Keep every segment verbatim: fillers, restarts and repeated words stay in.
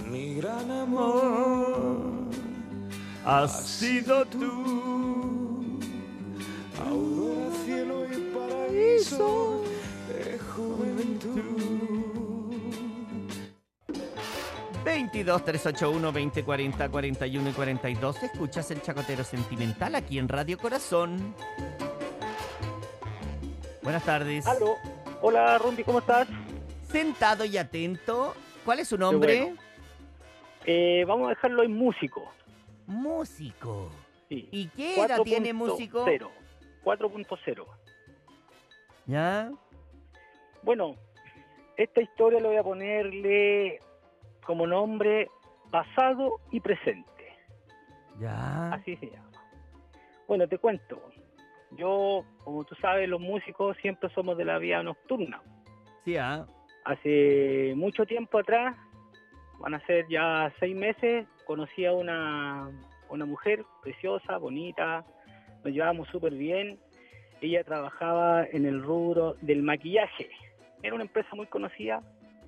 Mi gran amor has sido tú. Aurora, cielo y paraíso de juventud. veintidós, trescientos ochenta y uno, veinte, cuarenta, cuarenta y uno y cuarenta y dos. Escuchas el Chacotero Sentimental aquí en Radio Corazón. Buenas tardes. Aló. Hola, Rumbi, ¿cómo estás? Sentado y atento. ¿Cuál es su nombre? Bueno. Eh, vamos a dejarlo en músico. Músico. Sí. ¿Y qué edad tiene músico? cuatro punto cero. ¿Ya? Bueno, esta historia le voy a ponerle como nombre pasado y presente. ¿Ya? Así se llama. Bueno, te cuento. Yo, como tú sabes, los músicos siempre somos de la vida nocturna. Sí, ¿ah? Hace mucho tiempo atrás, van a ser ya seis meses, conocí a una, una mujer preciosa, bonita, nos llevábamos súper bien. Ella trabajaba en el rubro del maquillaje. Era una empresa muy conocida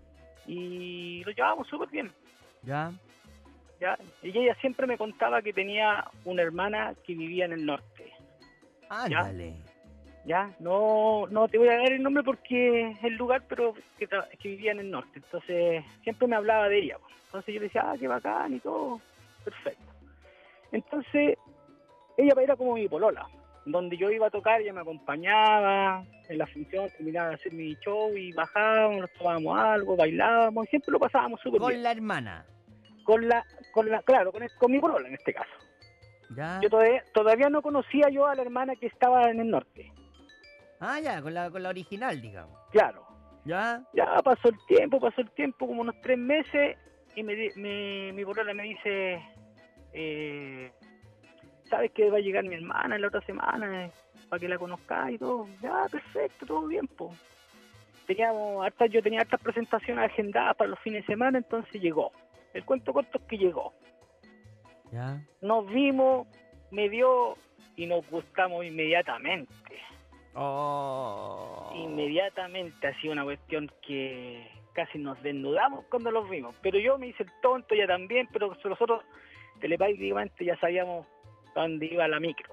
y nos llevábamos súper bien. ¿Ya? ¿Ya? Y ella siempre me contaba que tenía una hermana que vivía en el norte. Ándale. ¿Ya? No, no te voy a dar el nombre porque es el lugar, pero que, que vivía en el norte. Entonces, siempre me hablaba de ella. Entonces yo le decía, ah, qué bacán y todo. Perfecto. Entonces, ella era como mi polola. Donde yo iba a tocar, ella me acompañaba en la función, terminaba de hacer mi show y bajábamos, nos tomábamos algo, bailábamos y siempre lo pasábamos súper bien. Con la hermana. Con la, con la, claro, con, el, con mi polola en este caso. ¿Ya? Yo todavía, todavía no conocía yo a la hermana que estaba en el norte. Ah, ya, con la, con la original, digamos. Claro. ¿Ya? Ya pasó el tiempo, pasó el tiempo, como unos tres meses, y me, me, mi polola me dice, eh, ¿sabes que va a llegar mi hermana en la otra semana? Eh, para que la conozcáis y todo. Ya, perfecto, todo bien, po. Teníamos hartas, yo tenía hartas presentaciones agendadas para los fines de semana, entonces llegó. El cuento corto es que llegó. ¿Ya? Nos vimos, me vio y nos gustamos inmediatamente. Oh. Inmediatamente, ha sido una cuestión que casi nos desnudamos cuando los vimos. Pero yo me hice el tonto, ella también, pero nosotros telepáticamente ya sabíamos dónde iba la micro.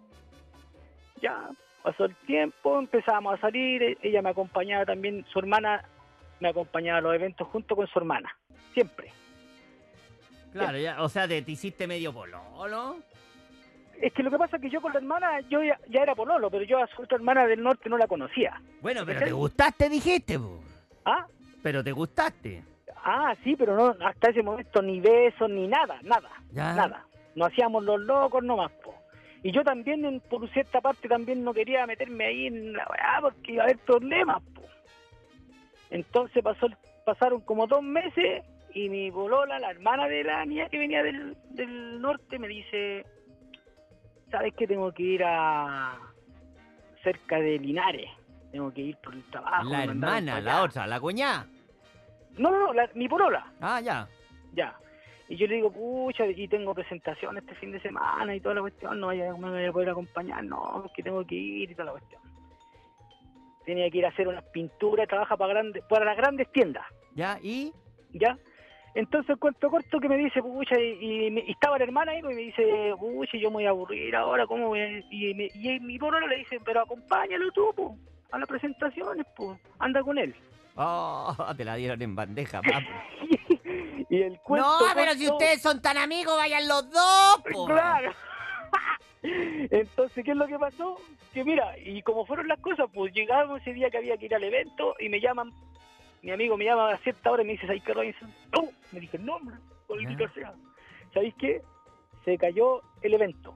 Ya pasó el tiempo, empezamos a salir, ella me acompañaba también, su hermana me acompañaba a los eventos junto con su hermana, siempre. Claro, ya, o sea, te, te hiciste medio pololo. Es que lo que pasa es que yo con la hermana, yo ya, ya era pololo, pero yo a su otra hermana del norte no la conocía. Bueno, pero te gustaste, dijiste, po. ¿Ah? Pero te gustaste. Ah, sí, pero no, hasta ese momento ni besos, ni nada, nada, ¿Ya? nada. Nos hacíamos los locos nomás, po. Y yo también, en, por cierta parte, también no quería meterme ahí en la weá porque iba a haber problemas, po. Entonces pasó, pasaron como dos meses y mi polola, la hermana de la niña que venía del, del norte, me dice, ¿sabes qué? Tengo que ir a cerca de Linares. Tengo que ir por el trabajo. La hermana, la otra, la cuñada. No, no, no, la, mi polola. Ah, ya. Ya. Y yo le digo, pucha, y tengo presentación este fin de semana y toda la cuestión, no vaya, no me voy a poder acompañar, no, es que tengo que ir y toda la cuestión. Tenía que ir a hacer unas pinturas, trabaja para grandes, para las grandes tiendas. Ya, ¿y? ¿Ya? Entonces el cuento corto que me dice, pucha, y, y, y estaba la hermana ahí, pues, y me dice, pucha, yo me voy a aburrir ahora, ¿cómo voy a...? Y, me, y mi polola le dice, pero acompáñalo tú, pues, a las presentaciones, pues, anda con él. Oh, te la dieron en bandeja, papi. Y el cuento No, corto, pero si ustedes son tan amigos, vayan los dos, po. Claro. Entonces, ¿qué es lo que pasó? Que mira, y como fueron las cosas, pues llegamos ese día que había que ir al evento y me llaman, mi amigo me llama a cierta hora y me dice, ¿sabes qué, Robinson? No, me dije el nombre, política sea. ¿Sabéis qué? Se cayó el evento.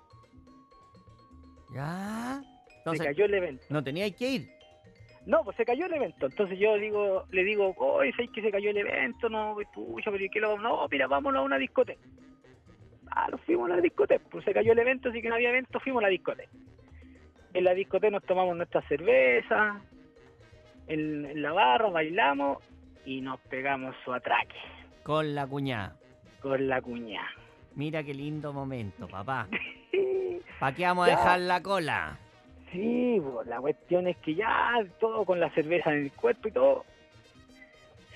Ya. Entonces, se cayó el evento. No teníais que ir. No, pues se cayó el evento. Entonces yo digo, le digo, oye, ¿sabes que se cayó el evento? No, pucha, pero ¿qué lo No, mira, vámonos a una discoteca. Ah, nos fuimos a la discoteca. Pues se cayó el evento, así que no había evento, fuimos a la discoteca. En la discoteca nos tomamos nuestra cerveza, en, en la barra bailamos y nos pegamos su atraque. Con la cuñada. Con la cuñada. Mira qué lindo momento, papá. ¿Para qué vamos Ya. a dejar la cola? Sí, pues, la cuestión es que ya todo con la cerveza en el cuerpo y todo,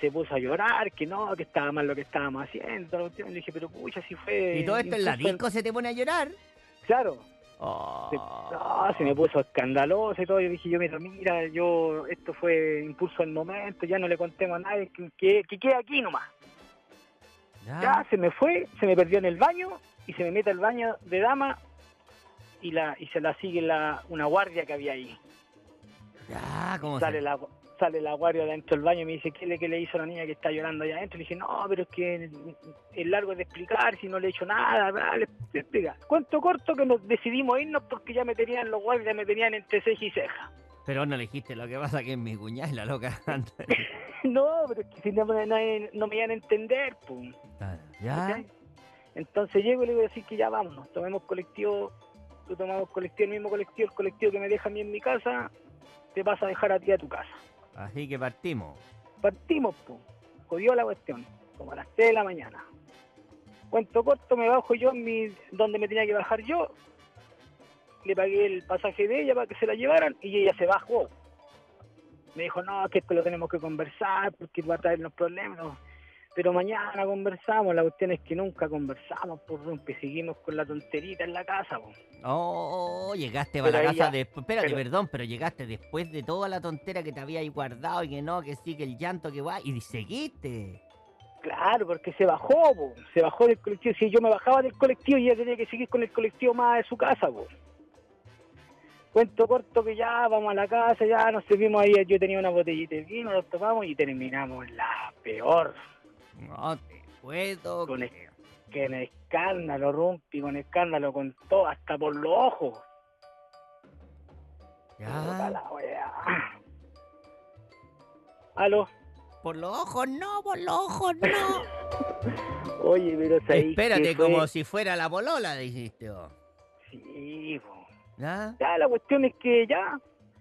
se puso a llorar, que no, que estaba mal lo que estábamos haciendo. Le dije, pero pucha, si fue... ¿Y todo esto en la impulso- disco se te pone a llorar? Claro. Oh. Se, no, se me puso escandaloso y todo. Yo dije, yo, mira, mira, yo, esto fue impulso al momento, ya no le contemos a nadie, que, que, que quede aquí nomás. Ya. Ya se me fue, se me perdió en el baño y se me mete al baño de dama y la y se la sigue la, una guardia que había ahí. Ya, ¿cómo Sale se... la, sale la guardia dentro del baño y me dice, ¿qué le, qué le hizo a la niña que está llorando allá adentro? Le dije, no, pero es que es largo de explicar, si no le he hecho nada, bla, le, le explica. Cuento corto que nos decidimos irnos porque ya me tenían, los guardias me tenían entre ceja y ceja. Pero no le dijiste, lo que pasa que es mi cuñada y la loca. No, pero es que si no, no, no me iban a entender, pues. Claro, ya. ¿Cachai? Entonces llego y le voy a decir que ya vámonos, tomemos colectivo, tú tomamos colectivo, el mismo colectivo, el colectivo que me deja a mí en mi casa, te vas a dejar a ti a tu casa. Así que partimos. Partimos, pues, jodió la cuestión, como a las tres de la mañana. Cuento corto, me bajo yo en mi, donde me tenía que bajar yo, le pagué el pasaje de ella para que se la llevaran y ella se bajó. Me dijo, no, que esto lo tenemos que conversar porque va a traernos problemas. No. Pero mañana conversamos, la cuestión es que nunca conversamos, por rumpi, seguimos con la tonterita en la casa. Po. Oh, llegaste a Pero la ahí casa ya- después. Espérate, pero- perdón, pero llegaste después de toda la tontera que te había ahí guardado y que no, que sí, que el llanto que va. Y seguiste. Claro, porque se bajó, po. Se bajó del colectivo. Si yo me bajaba del colectivo, ella tenía que seguir con el colectivo más de su casa, po. Cuento corto que ya vamos a la casa, ya nos servimos ahí. Yo tenía una botellita de vino, nos tomamos y terminamos la peor. No te puedo. Con creer. Que en escándalo, rumpi, con escándalo, con todo, hasta por los ojos. Puta Ya. la wea. Aló. Por los ojos no, por los ojos no. Oye, pero ¿sabéis Espérate, qué fue? como si fuera la polola, dijiste vos. Sí, po. ¿Ya? Ya, la cuestión es que ya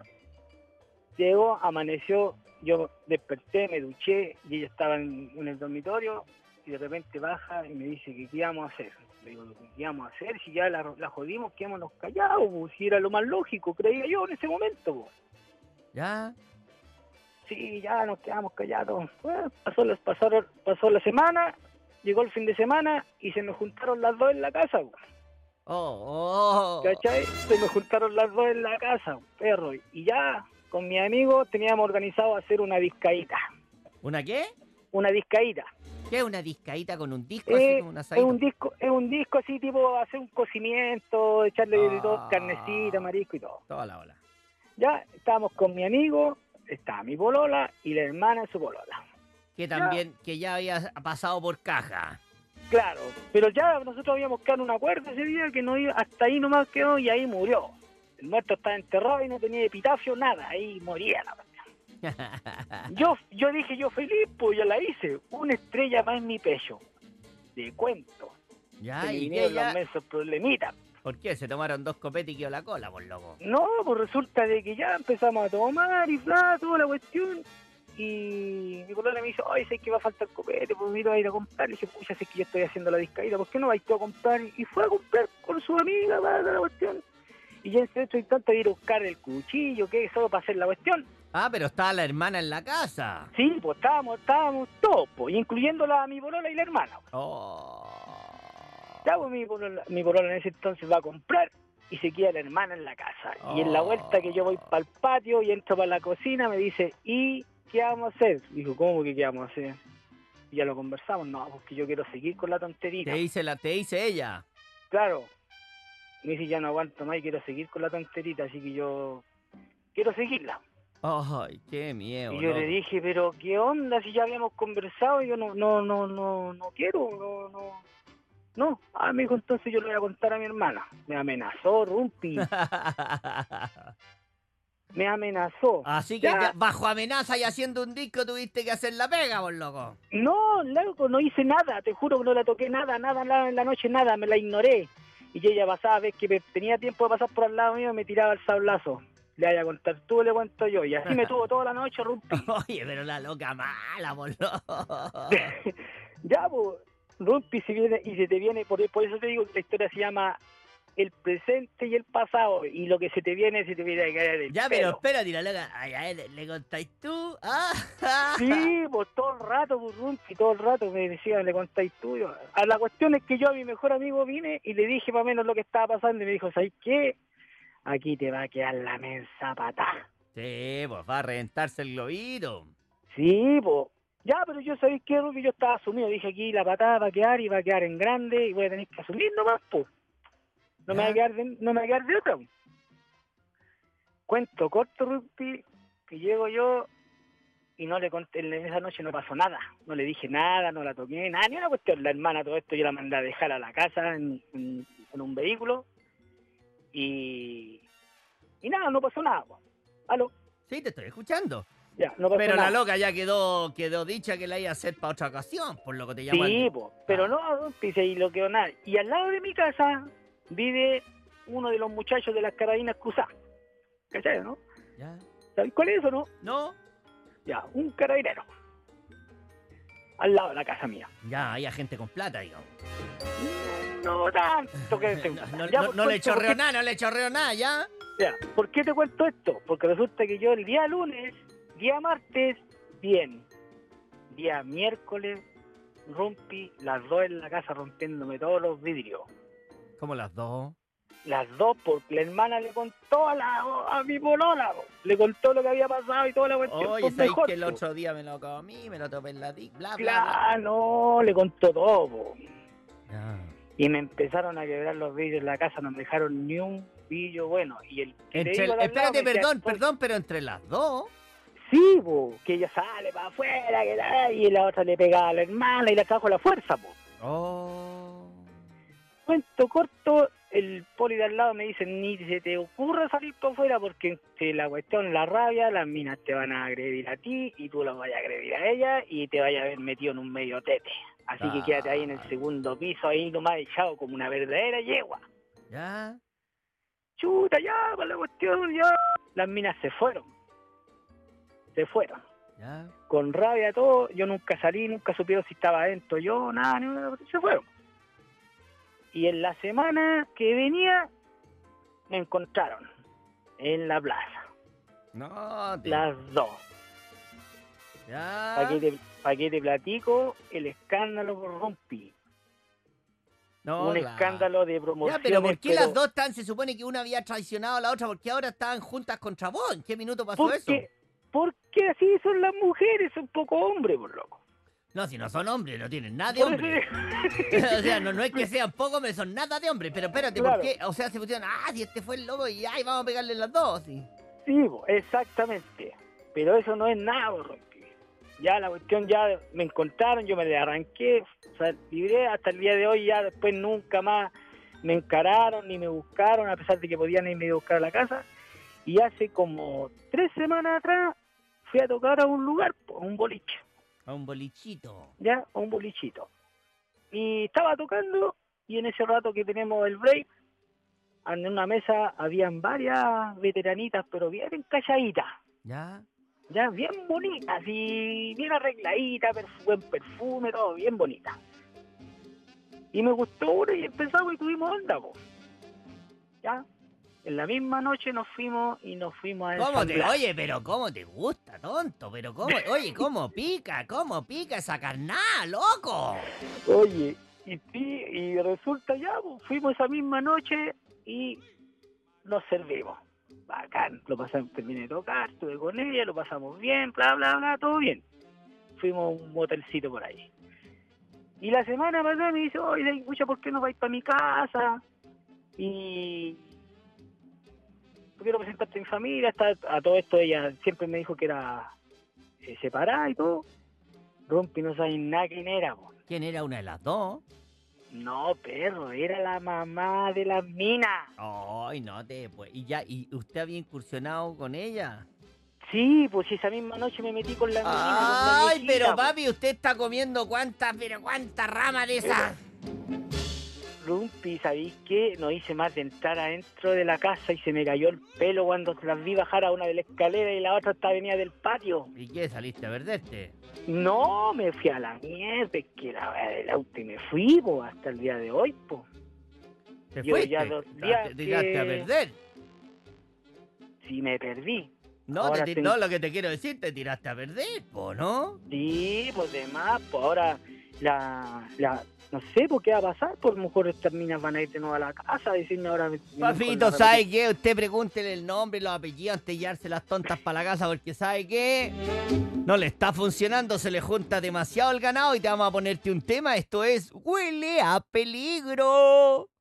llegó, amaneció, yo desperté, me duché y ella estaba en, en el dormitorio y de repente baja y me dice que qué íbamos a hacer. Le digo, ¿qué íbamos a hacer? Si ya la, la jodimos, quedémonos callados, po, si era lo más lógico, creía yo en ese momento. Po. ¿Ya? Sí, ya nos quedamos callados. Bueno, pasó, la, pasaron- pasó la semana, llegó el fin de semana y se me juntaron las dos en la casa. Po. Oh, oh. ¿Cachai? Se me juntaron las dos en la casa, perro. Y ya con mi amigo teníamos organizado hacer una discaíta. ¿Una qué? Una discaíta. ¿Qué es una discaíta con un disco Eh, así como una es asadito? un disco, es un disco así tipo hacer un cocimiento, echarle Ah. todo, carnecita, marisco y todo. Toda la ola. Ya estábamos con mi amigo, estaba mi polola y la hermana de su polola. Que también, que ya había pasado por caja. Claro, pero ya nosotros habíamos quedado en un acuerdo ese día que no iba, hasta ahí nomás quedó y ahí murió. El muerto estaba enterrado y no tenía epitafio, nada, ahí moría la cuestión. Yo, yo dije, yo feliz, pues ya la hice, una estrella más en mi pecho, de cuento. ¿Ya? Se me ¿Y qué vinieron los ya? mensos problemitas. ¿Por qué? Se tomaron dos copetes y quedó la cola, por loco. No, pues resulta de que ya empezamos a tomar y bla, toda la cuestión. Y mi polola me dice, ay, sé que va a faltar copete, pues mira, va a ir a comprar. Le dije, pucha, sé que yo estoy haciendo la discaída, ¿por qué no vais tú a comprar? Y fue a comprar con su amiga para la cuestión. Y ya en ese hecho tanto de ir a buscar el cuchillo, que solo para hacer la cuestión. Ah, pero estaba la hermana en la casa. Sí, pues estábamos, estábamos todos, pues, incluyendo la, mi polola y la hermana. Oh. Ya, pues mi polola, mi polola en ese entonces va a comprar y se queda la hermana en la casa. Y en la vuelta que yo voy para el patio y entro para la cocina, me dice, ¿y qué vamos a hacer? Dijo, ¿cómo que qué vamos a hacer? Y ya lo conversamos, no, porque yo quiero seguir con la tonterita. Te dice, la, te dice ella. Claro. Me dice, ya no aguanto más y quiero seguir con la tonterita, así que yo quiero seguirla. Ay, qué miedo. Y yo loco. le dije, pero ¿qué onda? Si ya habíamos conversado, yo no, no, no, no, no quiero, no, no. No, ah, me dijo, entonces yo le voy a contar a mi hermana. Me amenazó, Rumpi, me amenazó. Así que Ya. ya, bajo amenaza y haciendo un disco tuviste que hacer la pega, por loco. No, loco, no hice nada, te juro que no la toqué nada, nada, nada en la noche, nada, me la ignoré. Y ella pasaba, ves que me- tenía tiempo de pasar por al lado mío, me tiraba el sablazo. Le vaya a contar tú, le cuento yo. Y así me tuvo toda la noche, Rumpi. Oye, pero la loca mala, por loco. Ya, pues, Rumpi se viene y se te viene, por, por eso te digo que la historia se llama el presente y el pasado. Y lo que se te viene, se te viene a caer el Ya, pero pelo. espérate, la loca. Ay, a él le contáis tú. Ah, Sí, pues todo el rato, pues, Rumpi, todo el rato me decían, le contáis tú. Yo- A la cuestión es que yo a mi mejor amigo vine y le dije más o menos lo que estaba pasando y me dijo, ¿sabes qué? Aquí te va a quedar la mensa patada. sí, pues va a reventarse el globito. Sí, pues. Ya, pero yo sabéis que Rumpi, yo estaba asumido. Dije aquí la patada va a quedar y va a quedar en grande y voy a tener que asumir nomás, pues. No me va a Ya. quedar de, no me va a quedar de otra. Pues. Cuento corto, Rumpi, que llego yo y no le conté, en esa noche no pasó nada, no le dije nada, no la toqué, nada, ni una cuestión. La hermana, todo esto yo la mandé a dejar a la casa en, en- en un vehículo y, y nada, no pasó nada. Po. Aló, Sí, te estoy escuchando. ya, no pasó Pero nada. la loca ya quedó, quedó dicha que la iba a hacer para otra ocasión, por lo que te llamo Sí, al... po, pero Ah. no, dice, y lo quedó nada. Y al lado de mi casa vive uno de los muchachos de las carabinas cruzadas, ¿cachai, no? ¿Ya? ¿Sabes cuál es eso, no? ¿No? Ya, un carabinero, al lado de la casa mía. Ya, hay gente con plata, digamos. No tanto que se- No, no, ya, no- pues, no le cuento, chorreó porque- nada, no le chorreó nada, ¿ya? Ya, ¿por qué te cuento esto? Porque resulta que yo el día lunes, día martes, bien. Día miércoles, rompí las dos en la casa rompiéndome todos los vidrios. Como las dos. Las dos, porque la hermana le contó a, la, a mi polola, po. Le contó lo que había pasado y toda la cuestión. Oye, pues sabéis mejor, que el po. otro día me lo comí, me lo topé en la dick, bla, bla, Claro, no, le contó todo, po. bla. Ya. Y me empezaron a quebrar los vidrios en la casa, no me dejaron ni un vidrio bueno. Y el que te Entre el- digo de al lado espérate, me decía, perdón, "Oye, perdón, pero entre las dos. sí, po, que ella sale para afuera, que la- y la otra le pegaba a la hermana y la trajo a la fuerza, po. Oh. Cuento corto, el poli de al lado me dice, ni se te ocurra salir para afuera porque entre la cuestión, la rabia, las minas te van a agredir a ti y tú las vayas a agredir a ella y te vayas a ver metido en un medio tete. Así que quédate ahí en el Ah. segundo piso, ahí nomás echado como una verdadera yegua. ¿Ya? Chuta, ya, para la cuestión, ya. Las minas se fueron. Se fueron. ¿Ya? Con rabia todo, yo nunca salí, nunca supieron si estaba adentro yo, nada, ni una, se fueron. Y en la semana que venía, me encontraron en la plaza, No, te... las dos. ¿Ya? ¿Para qué, te, pa' qué te platico? El escándalo por Rumpi. No, Un claro. escándalo de Ya, promociones. pero ¿por qué pero- las dos están? Se supone que una había traicionado a la otra, porque ahora estaban juntas contra vos. ¿En qué minuto pasó eso? Porque, porque así son las mujeres, son poco hombres, por loco. No, si no son hombres, no tienen nada de Por hombre. eso- O sea, no, no es que sean pocos, pero son nada de hombre. Pero espérate, Claro. ¿por qué? O sea, se pusieron, ah, si este fue el lobo y ay, vamos a pegarle las dos. Sí. Sí, po, exactamente. Pero eso no es nada, po, Rumpi. Ya la cuestión, ya me encontraron, yo me le arranqué, o sea, libré hasta el día de hoy, ya después nunca más me encararon ni me buscaron, a pesar de que podían irme a buscar a la casa. Y hace como tres semanas atrás fui a tocar a un lugar, po, a un boliche, A un bolichito. ya, a un bolichito. Y estaba tocando, y en ese rato que tenemos el break, en una mesa habían varias veteranitas, pero bien calladitas. ¿Ya? Ya, bien bonita, así, bien arregladita, perfu- buen perfume, todo bien bonita. Y me gustó una y empezamos y tuvimos onda, po. Ya, en la misma noche nos fuimos y nos fuimos a ¿Cómo te, ensamblar. oye, pero cómo te gusta, tonto? Pero cómo, oye, cómo pica, cómo pica esa carnada, loco. Oye, y, sí, y resulta ya, pues, fuimos esa misma noche y nos servimos. Bacán, lo pasamos, terminé de tocar, estuve con ella, lo pasamos bien, bla, bla, bla, todo bien. Fuimos a un motelcito por ahí. Y la semana pasada me dice, oye, escucha, ¿por qué no vais para mi casa? Y yo quiero presentarte a mi familia, está, a todo esto ella siempre me dijo que era eh, separada y todo. Rompi, no sabes nada quién era, po. ¿Quién era una de las dos? No, perro, era la mamá de las minas. Ay, no te, pues, y ya, ¿y usted había incursionado con ella? Sí, pues esa misma noche me metí con la mina. con la Ay, viejita, pero po. papi, usted está comiendo cuántas, pero cuántas ramas de esas. Rumpi, ¿sabéis qué? No hice más de entrar adentro de la casa y se me cayó el pelo cuando las vi bajar a una de la escalera y la otra estaba venía del patio. ¿Y qué, saliste a perderte? No, me fui a la mierda, es que la weá del auto y me fui, po, hasta el día de hoy, po. Te Yo fuiste, ya dos te días te tiraste que- a perder. Si me perdí. No, Ahora te ti- tengo- no, lo que te quiero decir, te tiraste a perder, po, ¿no? Sí, pues demás, pues ahora la, la, no sé por qué va a pasar, por lo mejor estas minas van a ir de nuevo a la casa a decirme ahora... me- me- Papito, con la ¿sabe qué? Usted pregúntele el nombre y los apellidos antes de llevarse las tontas para la casa, porque ¿sabe qué? No le está funcionando, se le junta demasiado el ganado y te vamos a ponerte un tema. Esto es Huele a Peligro.